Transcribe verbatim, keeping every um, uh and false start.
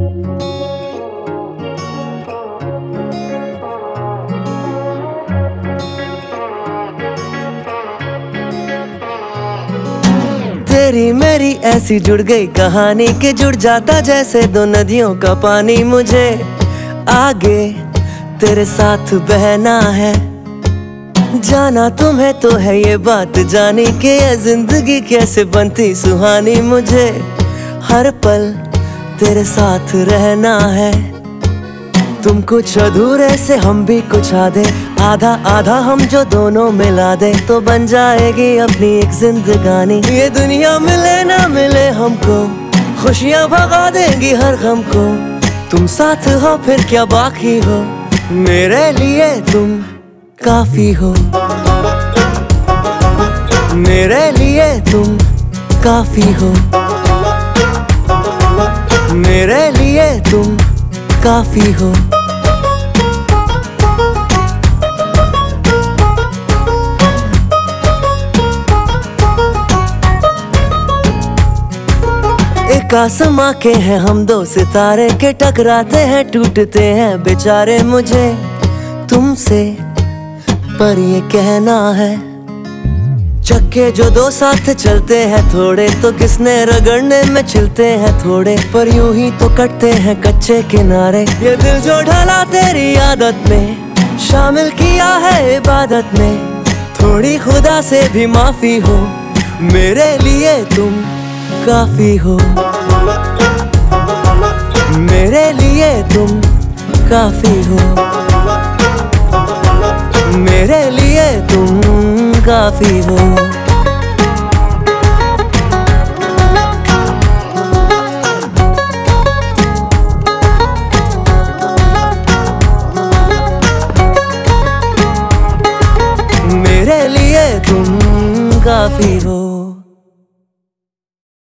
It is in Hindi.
तेरी मेरी ऐसी जुड़ गई कहानी कि जुड़ जाता जैसे दो नदियों का पानी। मुझे आगे तेरे साथ बहना है, जाना तुम्हें तो है ये बात जानी कि ये जिंदगी कैसे बनती सुहानी। मुझे हर पल तेरे साथ रहना है, तुम कुछ अधूरे से हम भी कुछ आधे, आधा आधा हम जो दोनों मिला दे तो बन जाएगी अपनी एक जिंदगानी। ये दुनिया मिले ना मिले हमको, खुशियाँ भगा देंगी हर गम को। तुम साथ हो फिर क्या बाकी हो, मेरे लिए तुम काफी हो। मेरे लिए तुम काफी हो, मेरे लिए तुम काफी हो। एक आसमां के हैं हम दो सितारे के, टकराते हैं टूटते हैं बेचारे। मुझे तुमसे पर ये कहना है, चक्के जो दो साथ चलते हैं थोड़े तो किसने रगड़ने में छिलते हैं थोड़े, पर यूं ही तो कटते हैं कच्चे किनारे। ये दिल जो ढला तेरी आदत में, शामिल किया है इबादत में, थोड़ी खुदा से भी माफी हो, मेरे लिए तुम काफी हो। मेरे लिए तुम काफी हो, मेरे लिए तुम काफी हो। मेरे लिए तुम काफी हो।